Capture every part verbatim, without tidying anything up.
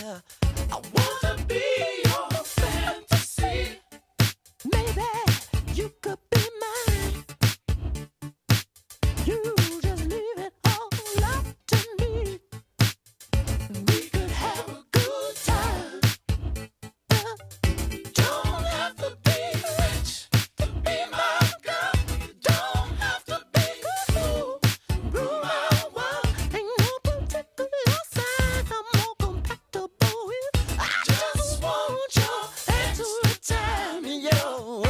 I wanna be your fantasy. Maybe you could be mine. You just leave it all up to me. We could have a good time. Uh, don't have to be rich to be my girl. You don't have to be cool. Rule my world. Ain't no particular sign I'm more compatible with. I just want your hand to time me your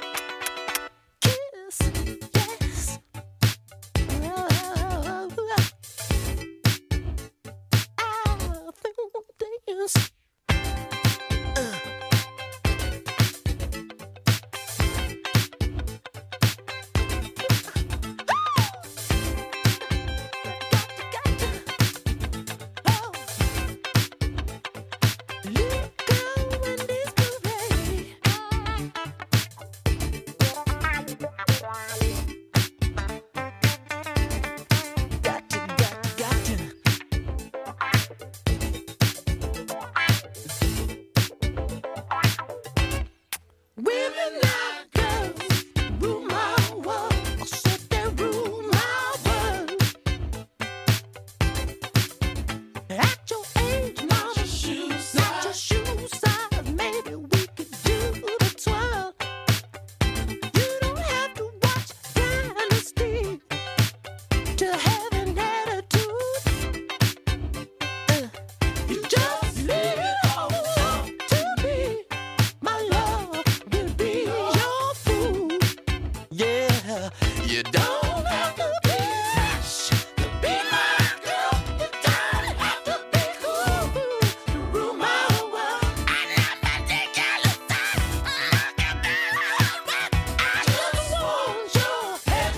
kiss. Yes. Oh, I think dance. Women like girls rule my world. I said they rule my world. At your age, mama, not your shoe size. Maybe we could do the twirl. You don't have to watch Dynasty to have an attitude. Uh, you just leave it all up to me. My love will be your fool. Yeah, you don't have to be rich to be my girl. You don't have to be cool to rule my world. I love my ridiculous stuff. I just want your head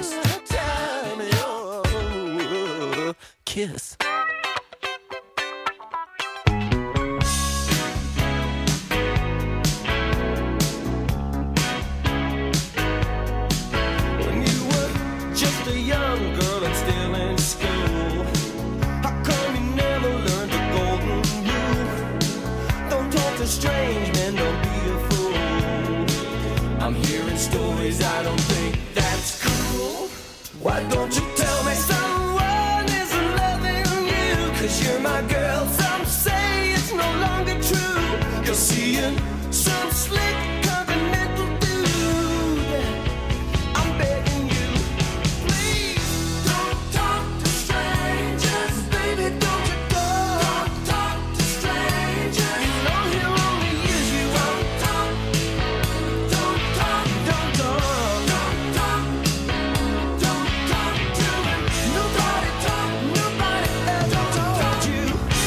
to time your kiss. When you were just a young girl and still in school, how come you never learned the golden rule? Don't talk to strange men, don't be a fool. I'm hearing stories, I don't think that's cool. Why don't you tell me someone isn't loving you? Cause you're my girl, some say it's no longer true. You're seeing some slick continental dude. I'm begging you, please don't talk to strangers. Baby, don't you go. Don't talk to strangers. You know he'll only use you up. Don't talk, don't talk, don't talk. Don't talk, don't talk to him. Nobody talk, nobody ever told you.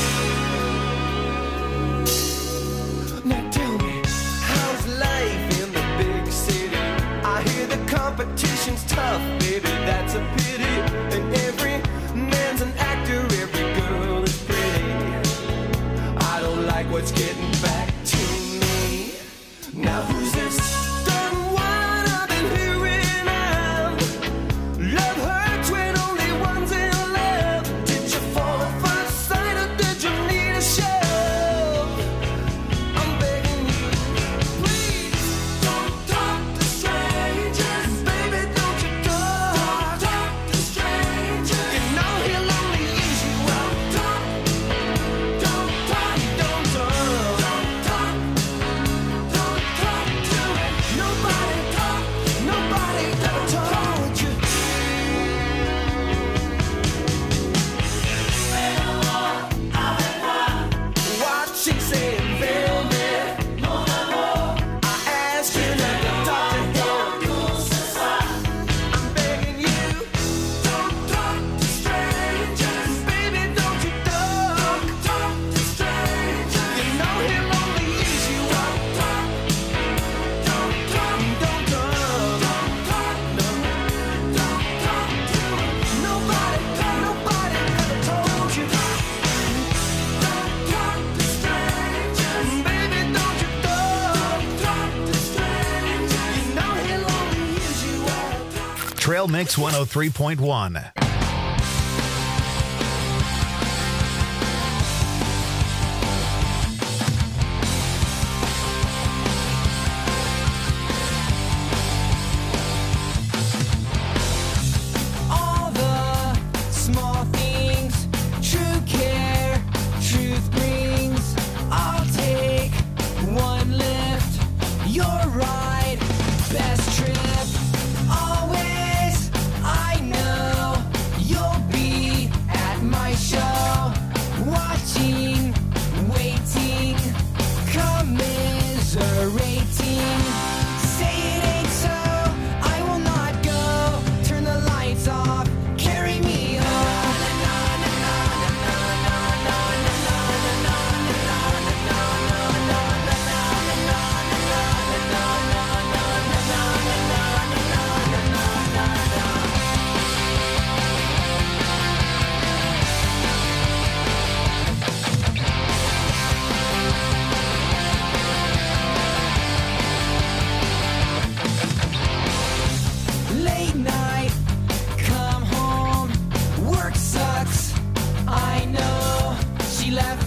Now tell me, how's life in the big city? I hear the competition's tough, baby, that's a pity. And every man's an actor, every girl is pretty. I don't like what's getting back to me. Now who's this done one I've been hearing of? Love hurts when only one's in love. Did you fall first sight or did you need a shove? I'm begging you, please don't talk to strangers. Baby, don't you go. Don't talk to strangers. You know he'll only use you up. Talk, don't talk, don't talk. Don't talk, don't talk to him. Nobody talk, nobody ever told you. What she saying, baby? I asked you not to talk to him. I'm begging you, don't talk to strangers. Baby, don't you talk, talk to strangers. You know he'll only use you up. Talk, don't talk, don't talk, don't talk, no, don't talk to him. Nobody talk, nobody ever told you. Don't talk to strangers. Baby, don't you talk, talk to strangers. You know he'll only use you up. Trail Mix one oh three point one.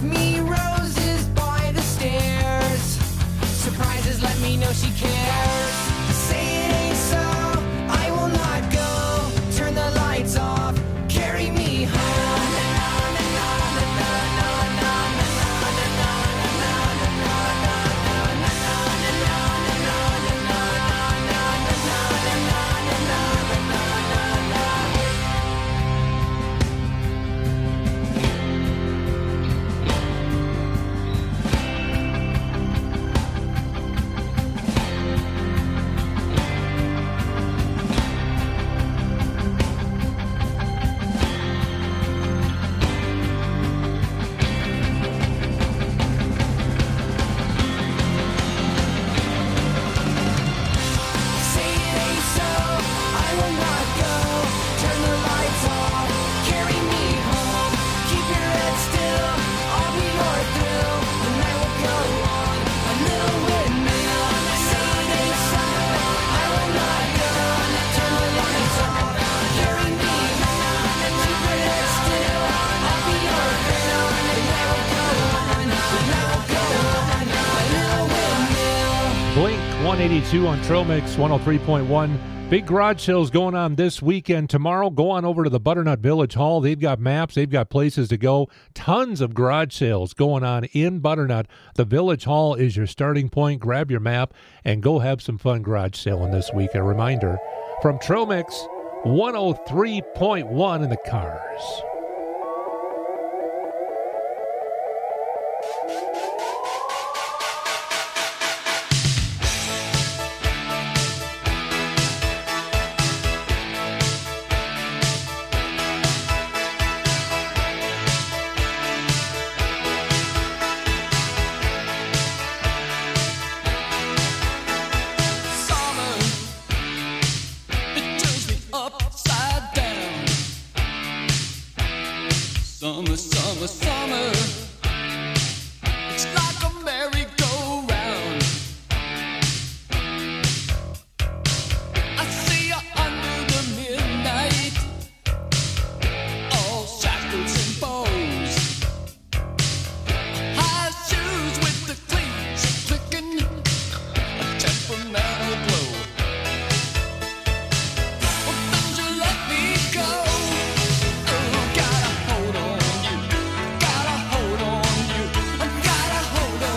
me roses by the stairs. Surprises, let me know she cares. Say it ain't so, I will not go. Turn the lights off, carry me home. one eighty-two on Trail Mix one oh three point one. Big garage sales going on this weekend. Tomorrow, go on over to the Butternut Village Hall. They've got maps. They've got places to go. Tons of garage sales going on in Butternut. The Village Hall is your starting point. Grab your map and go have some fun garage selling this week. A reminder from Trail Mix one oh three point one in the cars. Summer, summer, summer. It's like a merry-go-round. I see you under the midnight, all shackles and bows. High shoes with the cleats clicking, a temperamental glow. Well, don't you let me go. Oh, gotta hold on. Got a hold on you. I got a hold on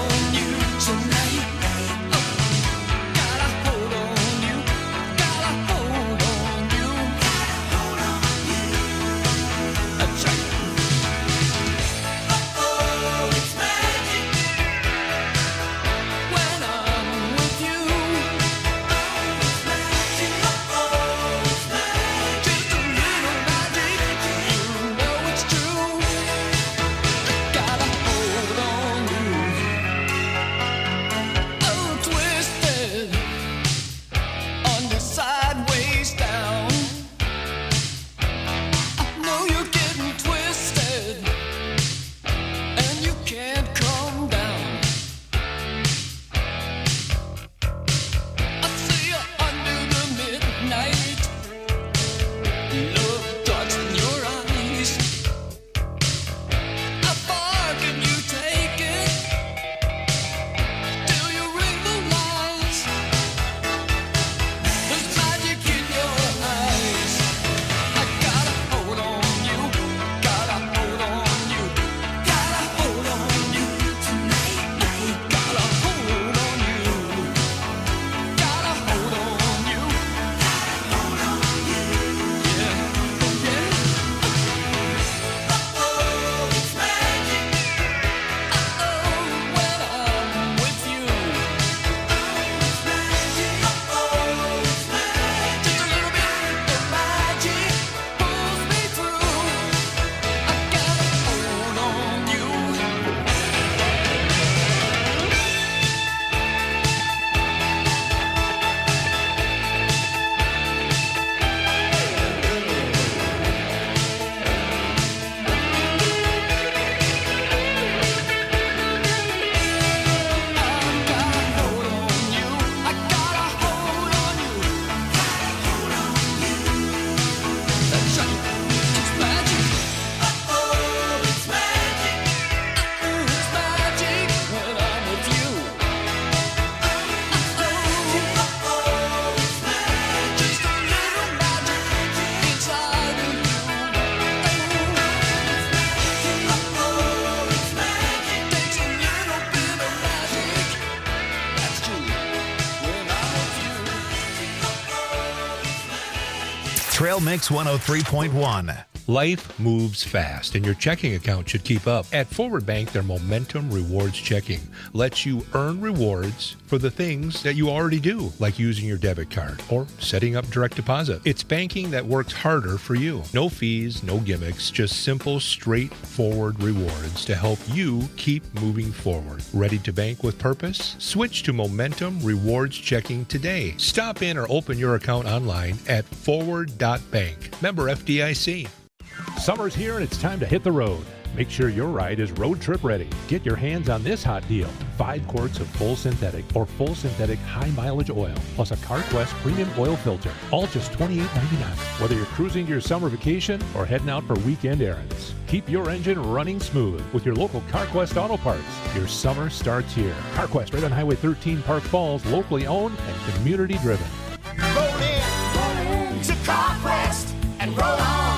Trail Mix one oh three point one. Life moves fast, and your checking account should keep up. At Forward Bank, their Momentum Rewards Checking lets you earn rewards for the things that you already do, like using your debit card or setting up direct deposit. It's banking that works harder for you. No fees, no gimmicks, just simple, straightforward rewards to help you keep moving forward. Ready to bank with purpose? Switch to Momentum Rewards Checking today. Stop in or open your account online at forward dot bank. Member F D I C. Summer's here and it's time to hit the road. Make sure your ride is road trip ready. Get your hands on this hot deal. Five quarts of full synthetic or full synthetic high mileage oil, plus a CarQuest premium oil filter. All just twenty-eight ninety-nine. Whether you're cruising to your summer vacation or heading out for weekend errands. Keep your engine running smooth with your local CarQuest Auto Parts. Your summer starts here. CarQuest, right on Highway thirteen, Park Falls, locally owned and community driven. Roll in, roll in to CarQuest and roll on.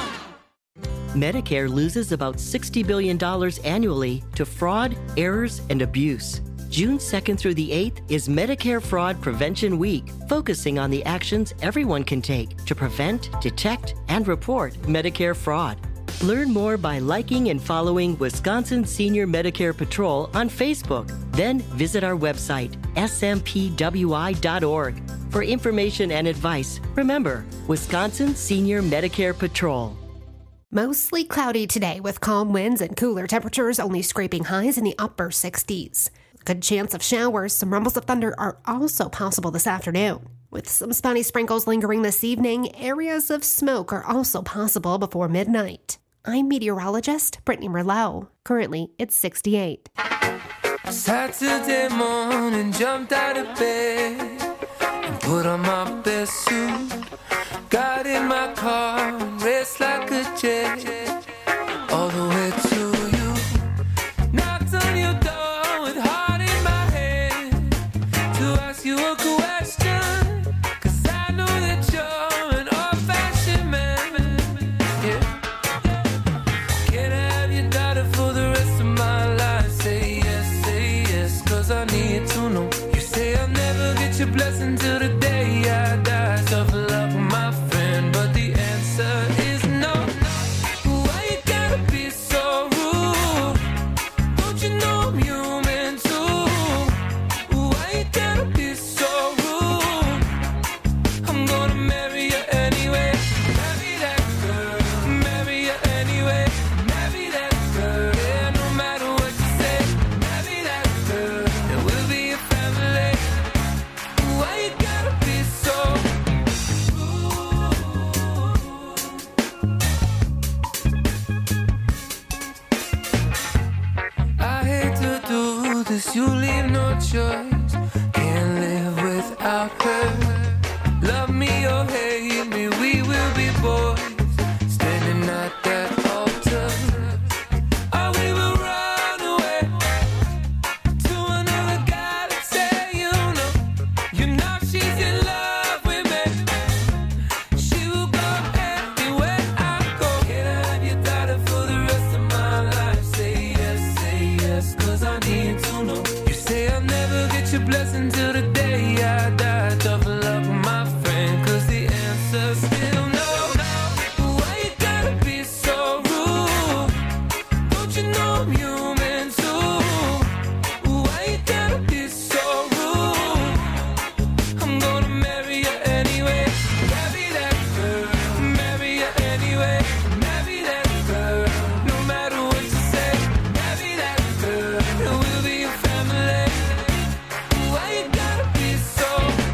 Medicare loses about sixty billion dollars annually to fraud, errors, and abuse. June second through the eighth is Medicare Fraud Prevention Week, focusing on the actions everyone can take to prevent, detect, and report Medicare fraud. Learn more by liking and following Wisconsin Senior Medicare Patrol on Facebook. Then visit our website, S M P W I dot org. For information and advice, remember, Wisconsin Senior Medicare Patrol. Mostly cloudy today with calm winds and cooler temperatures, only scraping highs in the upper sixties. Good chance of showers. Some rumbles of thunder are also possible this afternoon. With some spotty sprinkles lingering this evening, areas of smoke are also possible before midnight. I'm meteorologist Brittany Merlot. Currently, it's sixty-eight. Saturday morning, jumped out of bed and put on my best suit. Got in my car and raced like a jet all the way to you. Knocked on your door with heart in my head to ask you a question, 'cause I know that you're an old-fashioned man. Yeah. Can I have your daughter for the rest of my life? Say yes, say yes, 'cause I need to know. You say I'll never get your blessing till the day I die. Tough luck, my friend, but the answer is no. Why you gotta be so rude? Don't you know I'm human too? Why you gotta be so rude? I'm gonna marry you anyway. Marry that girl. Marry you anyway. Marry that girl. Yeah, no matter what you say. Marry that girl. And we'll be a family. Why you gotta be so I hate to do this, you leave no choice. Can't live without her. Love me or hate me, we will be boys. Standing at that altar. Or we will run away to another galaxy, you know. You know she's in love with me. She will go anywhere I go. Can I have your daughter for the rest of my life? Say yes, say yes, 'cause I need to know. You say I'll never get your blessing till the day I die. Tough luck, my friend, 'cause the answer's still no. Why you gotta be so rude? Don't you know I'm human too? Why you gotta be so rude? I'm gonna marry you anyway. Marry that girl. Marry you anyway. Marry that girl. No matter what you say. Marry that girl. And we'll be a family. Why you gotta be so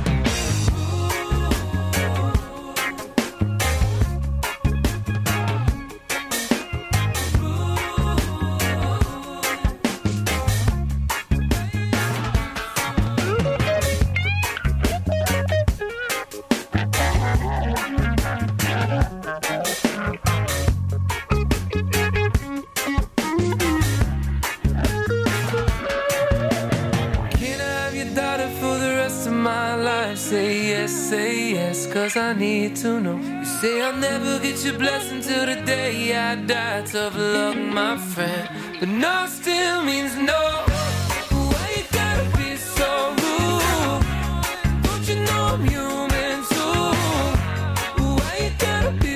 Can I have your daughter for the rest of my life? Say yes, say yes, 'cause I need to know. You say I'll never get your blessing till the day I die. Tough luck, my friend, but no still means no. Why you gotta be so rude? Don't you know I'm human too? Why you gotta be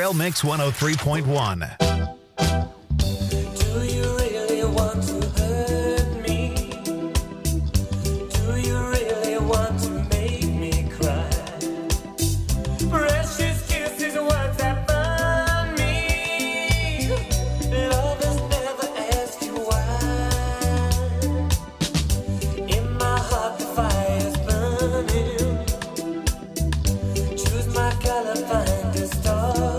Trail Mix one oh three point one. Do you really want to hurt me? Do you really want to make me cry? Precious kisses, words that burn me. Lovers never ask you why. In my heart the fire's burning. Choose my color, find a star.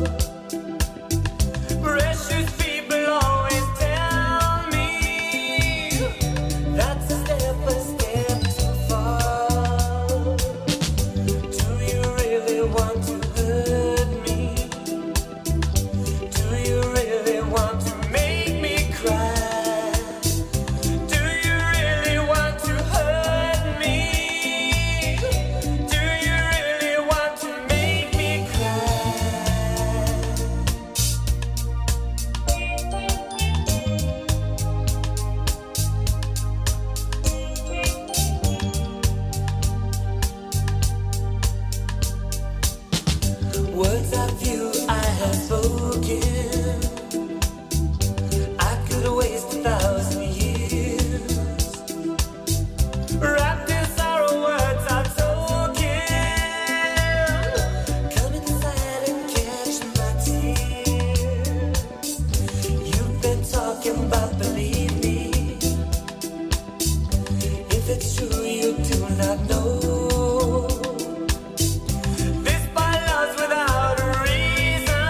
Precious people always tell me that's a step, a step too far. Do you really want to hurt me? Do you really want to make me cry? Do you really want to hurt me? Do you really want to make me cry? Words of you I have spoken, I could waste a thousand years. Wrapped in sorrow, words are token. Come inside and catch my tears. You've been talking about, believe me. If it's true, you do not know. This by love's without a reason.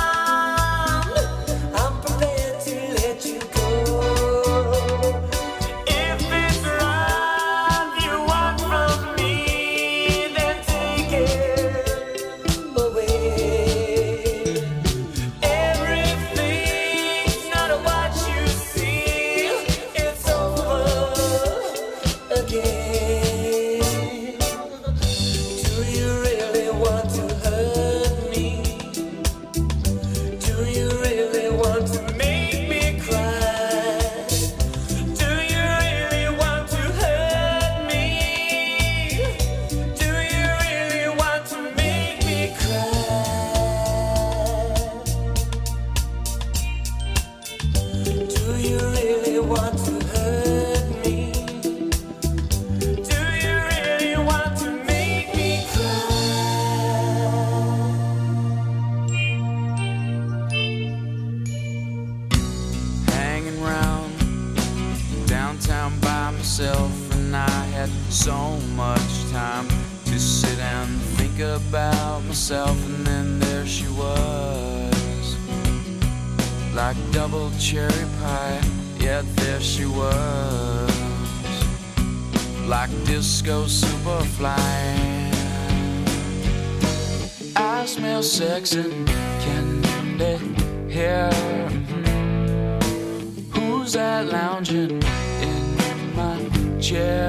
I'm prepared to let you go. If it's love you want from me, then take it away. Everything's not what you see. It's over again. Do you really want to hurt me? Do you really want to make me cry? Do you really want to hurt me? Do you really want to make me cry? Do you really want to hurt me? Do you really want to make me cry? Hanging round downtown by myself, and I had so much time to sit and think about myself. And then there she was, like double cherry pie. Yeah, there she was, like disco superfly. I smell sex and candy here. Who's that lounging in my chair?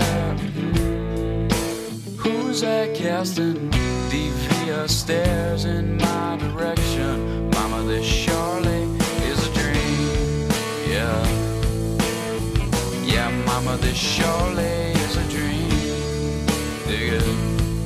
Who's that casting devious stares in my direction? Mama, this surely is a dream. Yeah, yeah, mama, this surely is a dream. Dig it.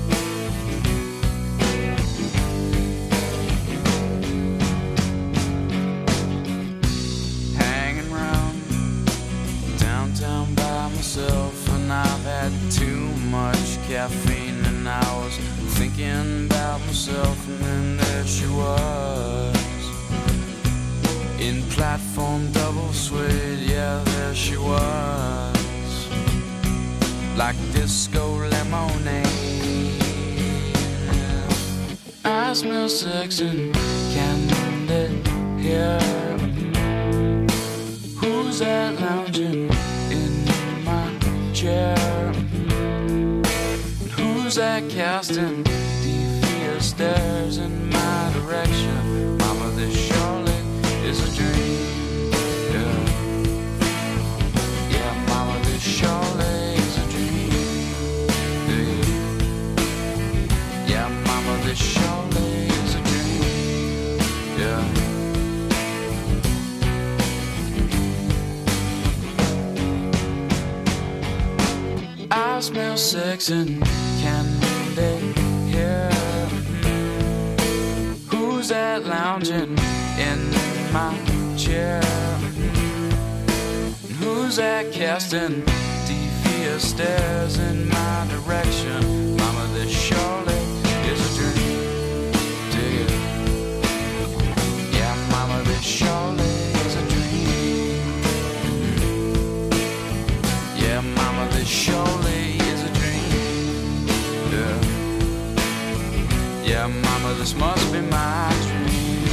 Hanging round downtown by myself, and I've had too much caffeine, and I was thinking about myself. And then there she was, in platform double suede. Yeah, there she was, like disco lemonade. I smell sex and candy here. Who's that lounging in my chair? Who's that casting devious stares in my direction? Mama, this surely is a dream. Yeah, yeah, mama, this surely is a dream. Yeah, yeah, mama, this surely is a dream. Yeah. I smell sex and candy here. Who's that lounging in my chair? And who's that casting devious stares in my direction? Mama, this surely is a dream to you. Yeah, mama, this surely is a dream. Yeah, mama, this surely is a dream. Yeah, yeah, mama, this must be my dream.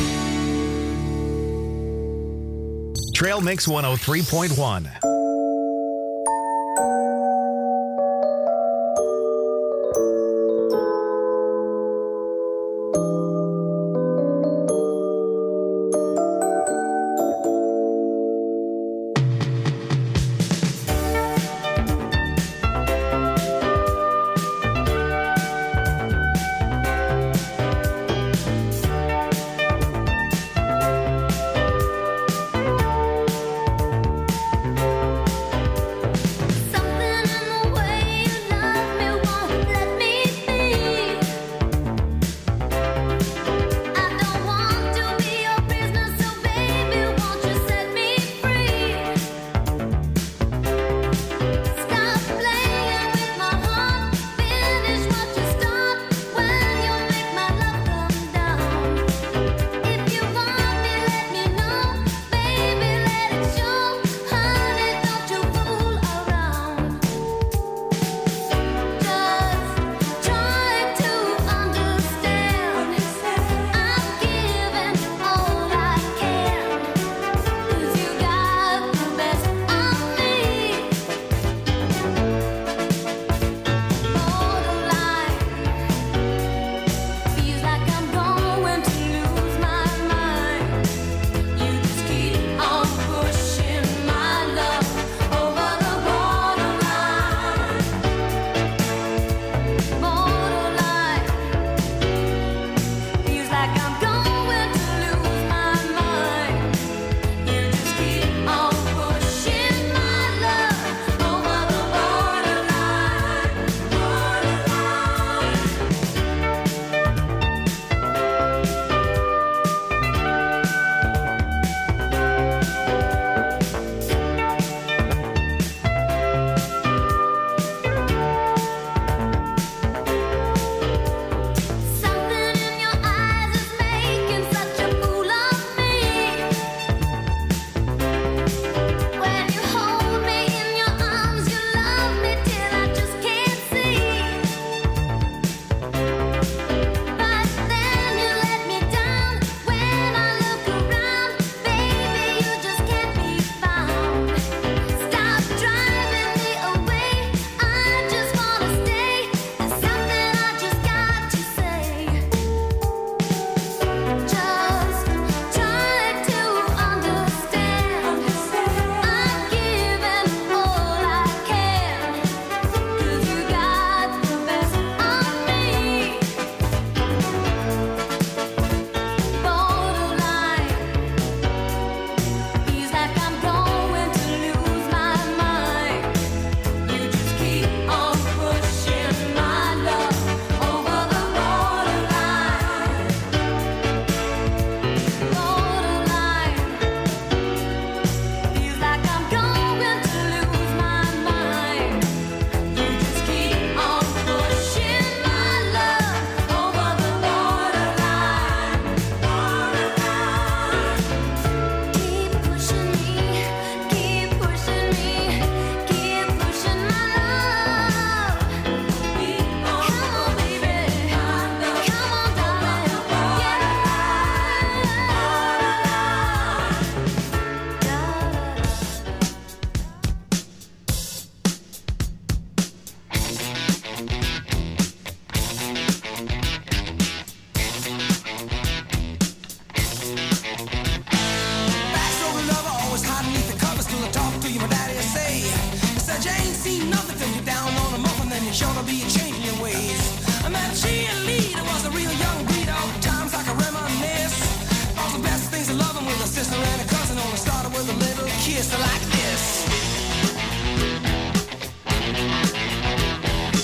Trail Mix one oh three point one.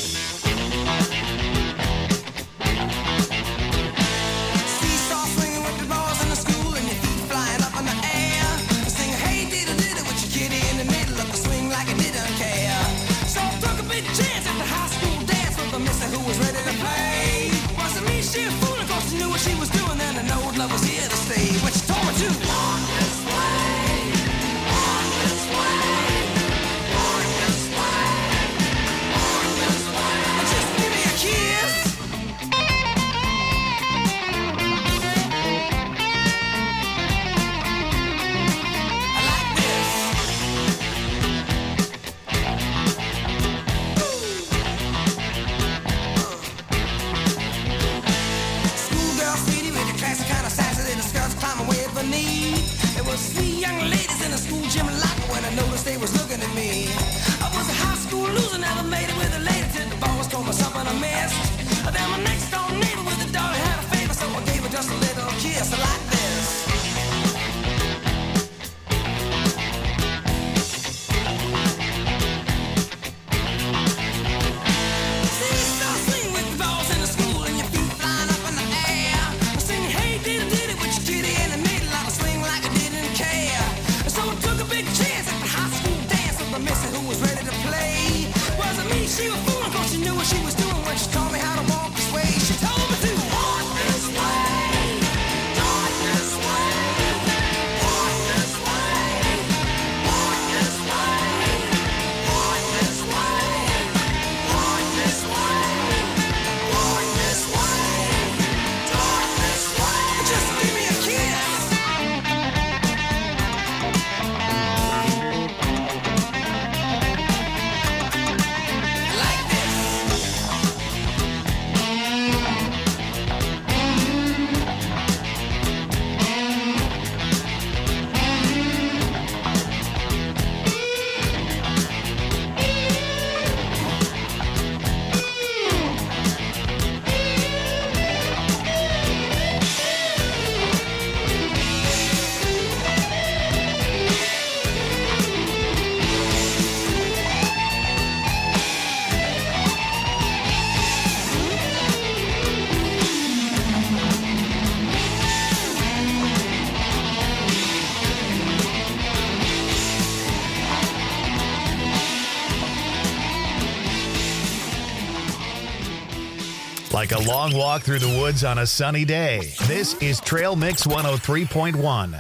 Seesaw swinging with Like a long walk through the woods on a sunny day. This is Trail Mix one oh three point one.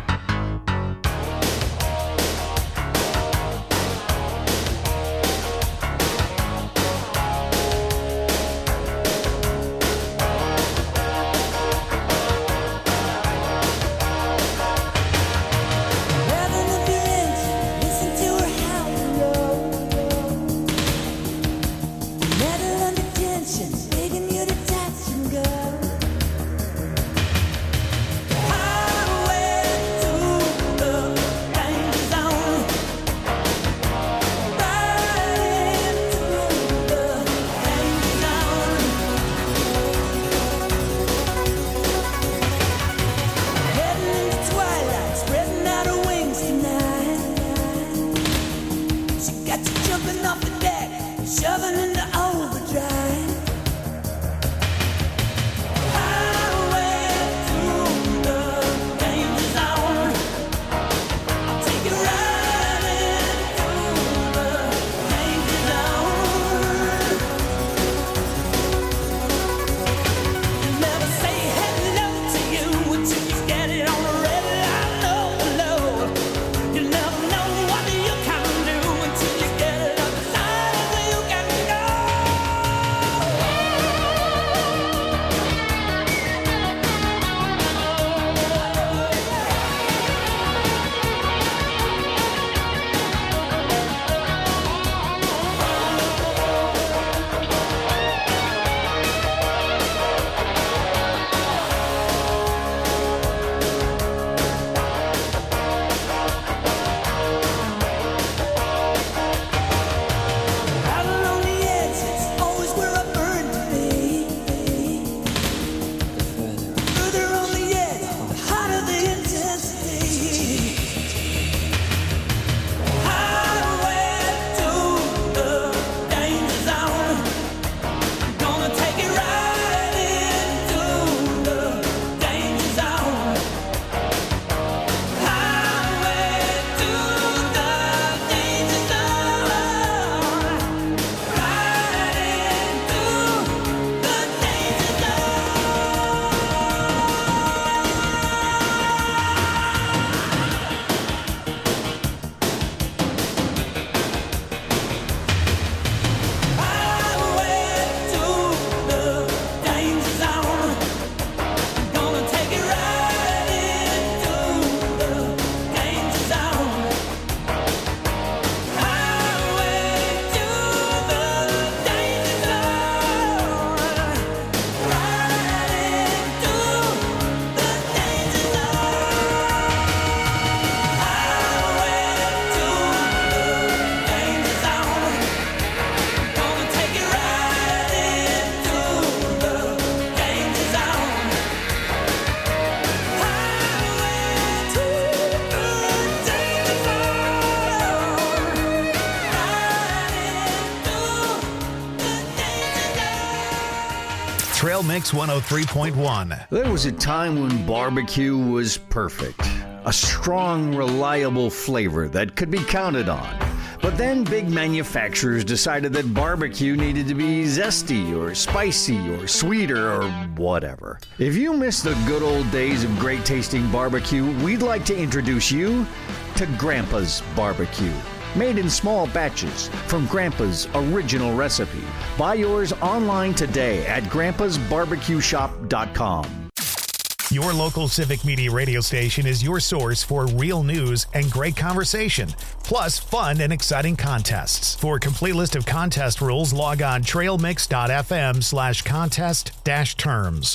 Trail Mix one oh three point one. There was a time when barbecue was perfect. A strong, reliable flavor that could be counted on. But then big manufacturers decided that barbecue needed to be zesty or spicy or sweeter or whatever. If you miss the good old days of great tasting barbecue, we'd like to introduce you to Grandpa's Barbecue. Made in small batches from Grandpa's original recipe. Buy yours online today at grandpas barbecue shop dot com. Your local Civic Media radio station is your source for real news and great conversation, plus fun and exciting contests. For a complete list of contest rules, log on trailmix.fm slash contest dash terms.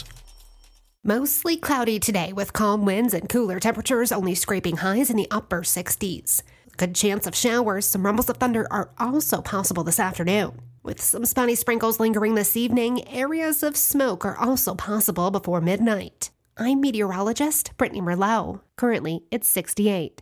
Mostly cloudy today with calm winds and cooler temperatures, only scraping highs in the upper sixties. Good chance of showers. Some rumbles of thunder are also possible this afternoon. With some spotty sprinkles lingering this evening, areas of smoke are also possible before midnight. I'm meteorologist Brittany Merlot. Currently, it's sixty-eight.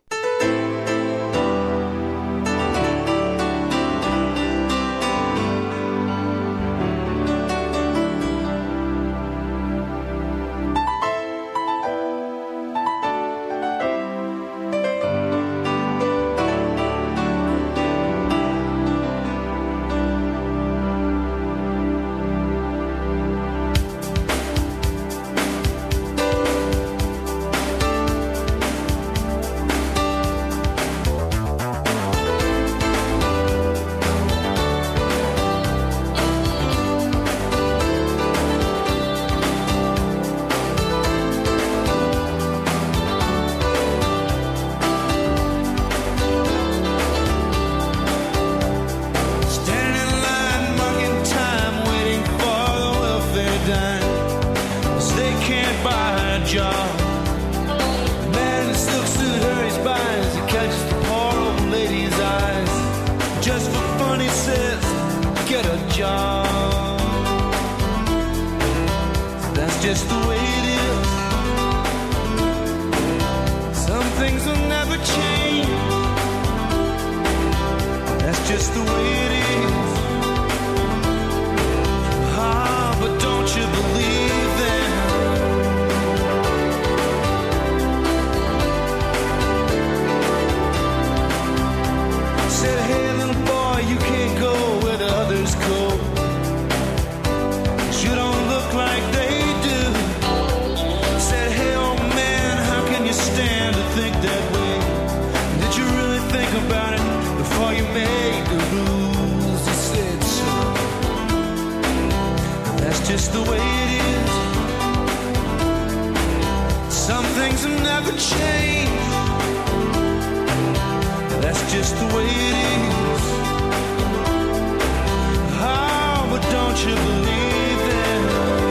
just the way it is. Some things will never change. That's just the way it is. Ah, but don't you believe them? Said, hey little boy, you can't go where the others go. You don't look like they do. Said, hey old man, how can you stand to think that way? Did you really think about it before you made the rules? He said so. That's just the way it is. Some things will never change. That's just the way it is. Oh, but don't you believe them?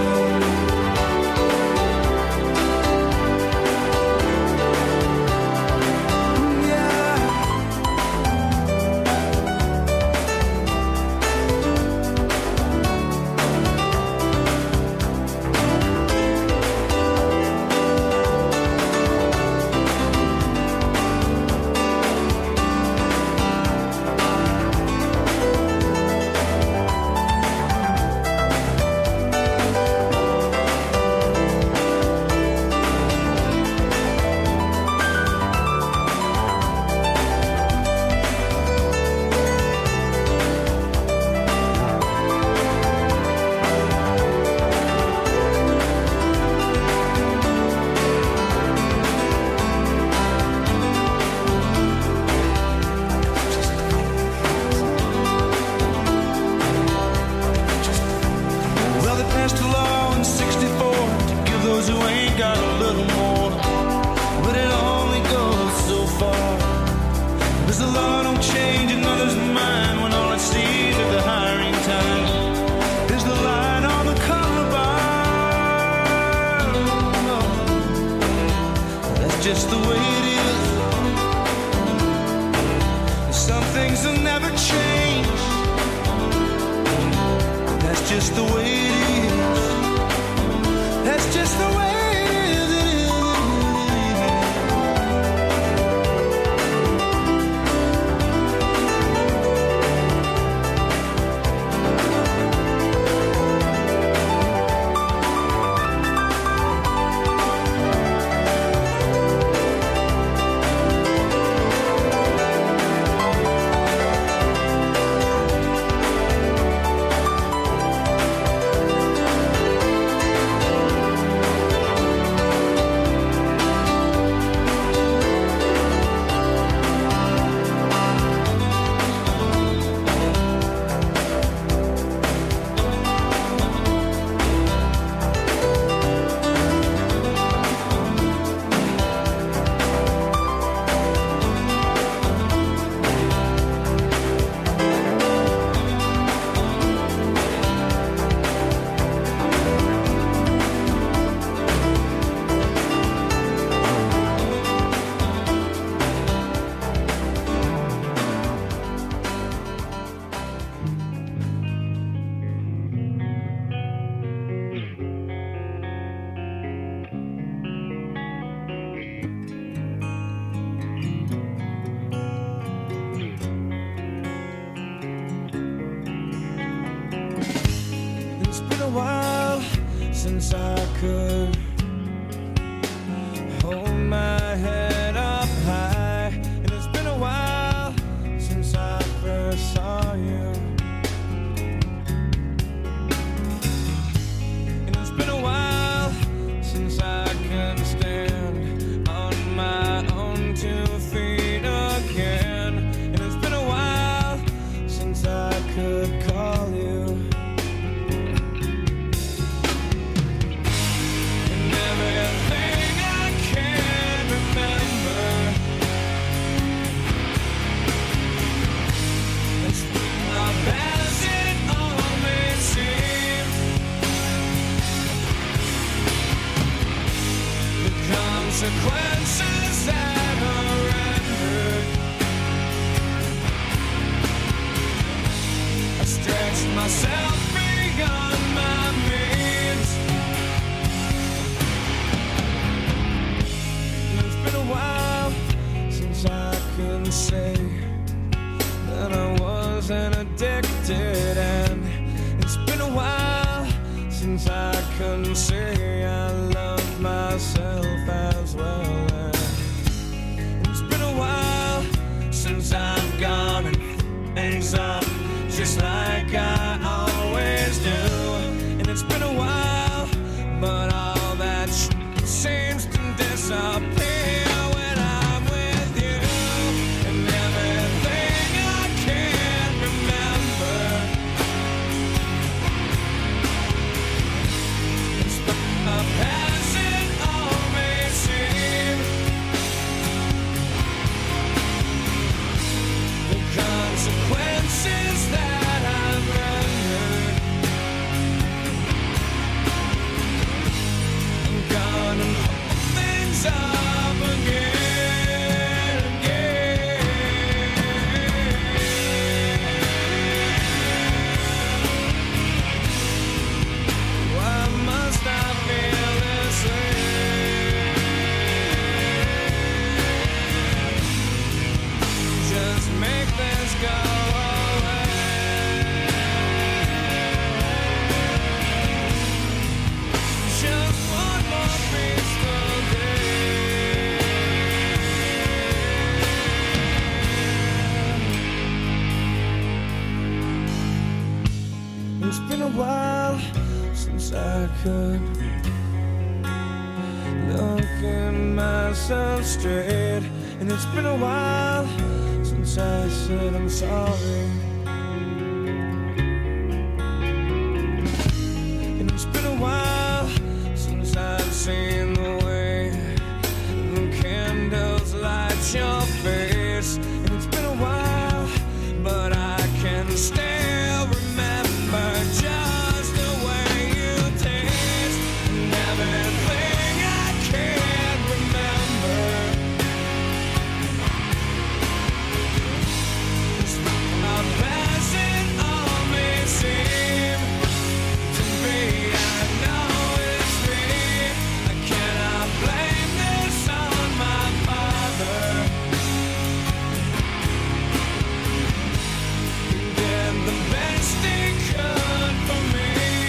Just the way it is. Some things will never change. That's just the way it is. That's just the way it is. Since I could hold my head up high, and it's been a while since I first saw you, and it's been a while since I can stand on my own two feet again, and it's been a while since I could call you. Consequences that are rendered. I stretched myself beyond my means. wasn't addicted, and it's been a while since I couldn't say I love myself as well. And it's been a while since I've gone and f- things up just like I always do. And it's been a while, but all that sh- seems to disappear when I'm with you. And everything I can't remember, it's the past it all may seem. The consequences that I've rendered, I'm gonna hold things up again, again. Why must I feel this way? Just make this go away. Just one more peaceful day. It's been a while since I could look at myself straight, and it's been a while since I said I'm sorry. And it's been a while since I've seen the way the candles light your face. And it's been a while, but I can still remember just the way you taste. And everything I can't remember, how fast it all may seem to me. I know it's me. I cannot blame this on my father. He did the best he could for me.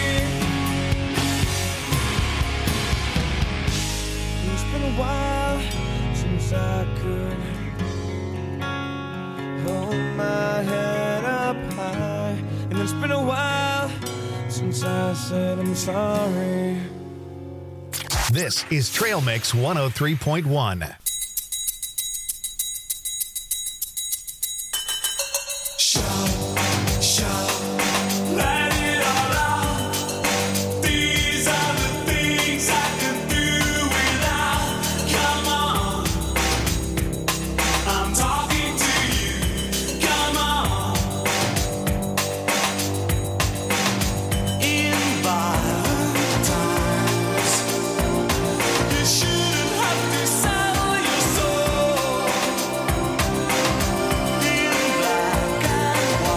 It's been a while since I could hold my head up high, and it's been a while since I said I'm sorry. This is Trail Mix one oh three point one. Let it all out. These are the things I can do without. Come on, I'm talking to you. Come on. In violent times, you shouldn't have to sell your soul. In black and white,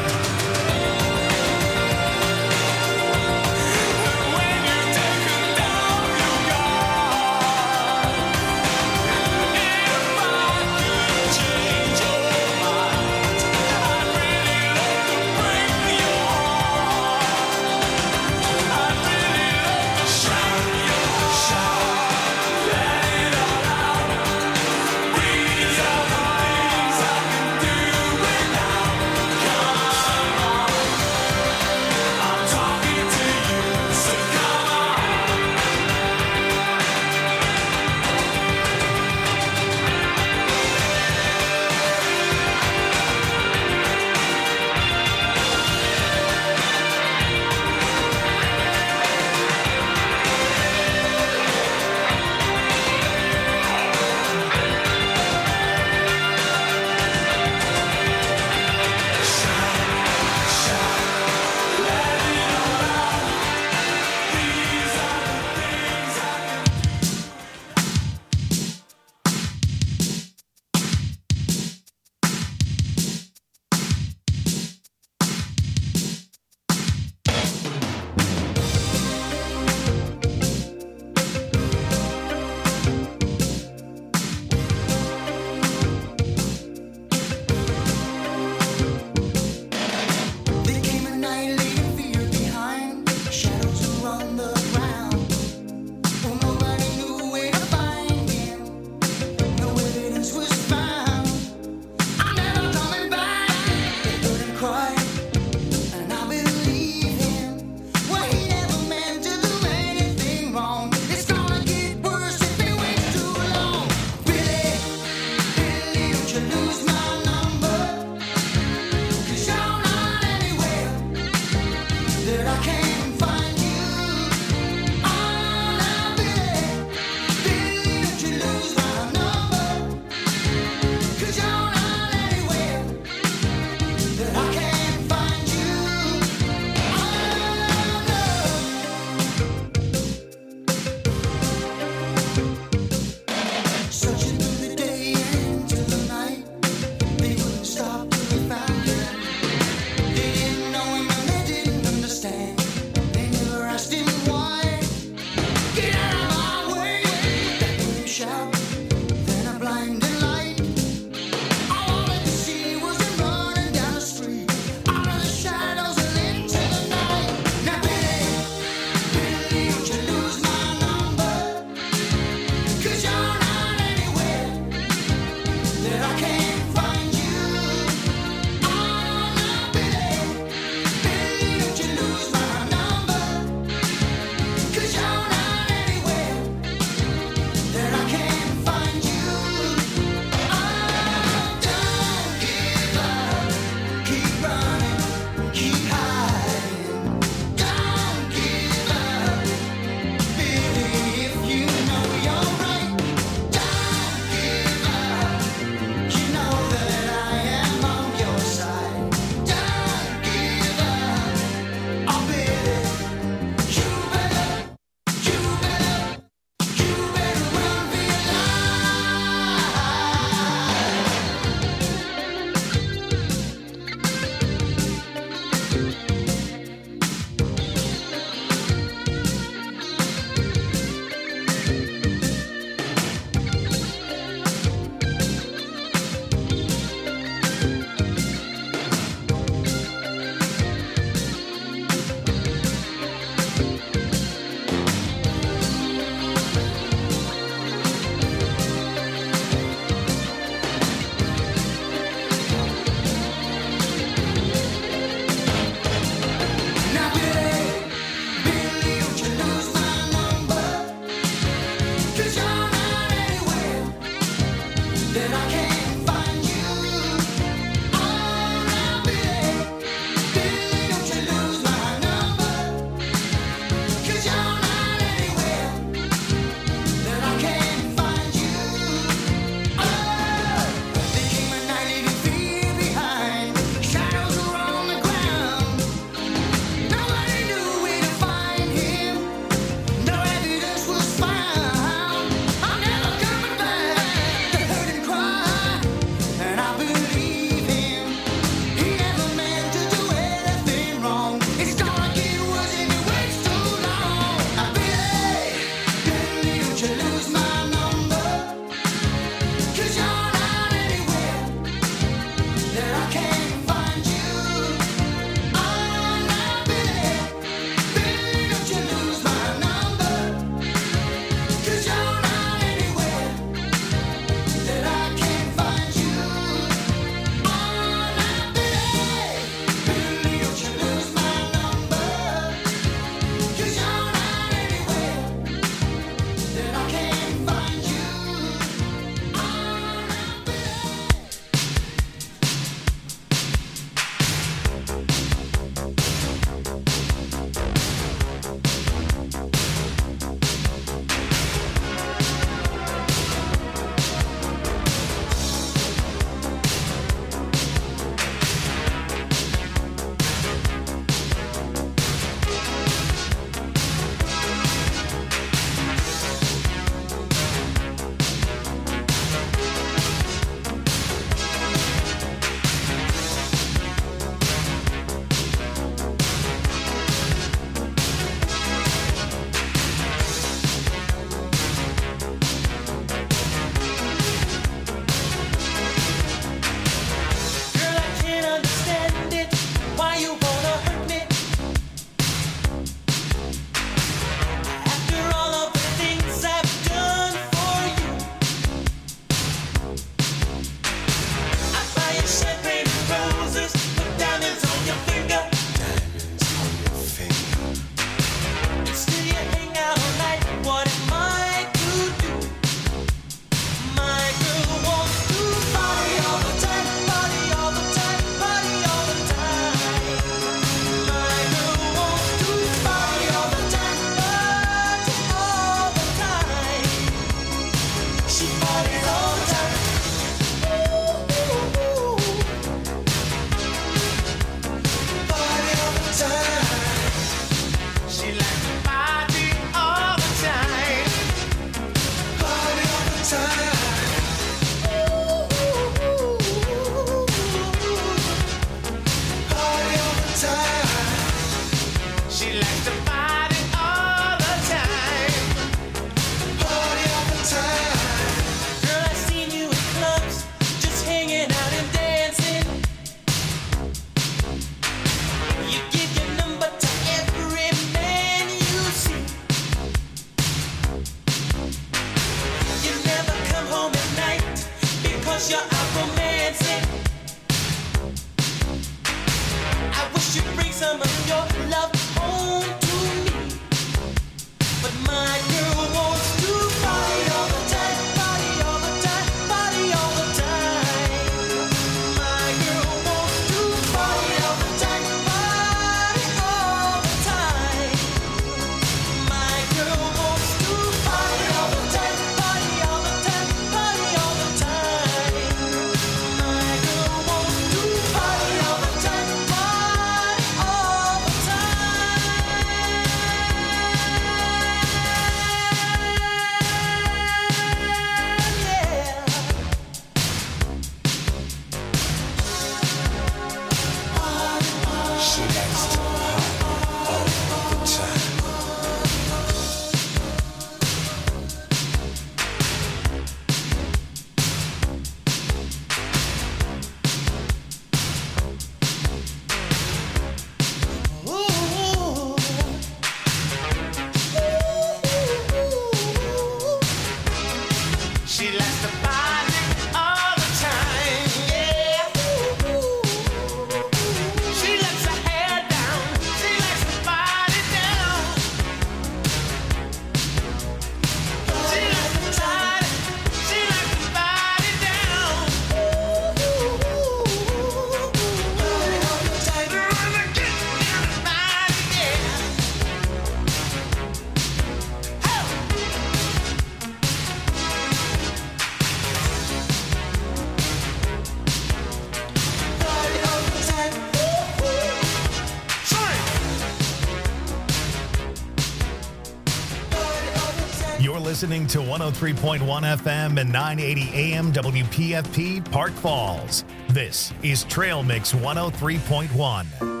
listening to one oh three point one F M and nine eighty A M W P F P Park Falls. This is Trail Mix one oh three point one.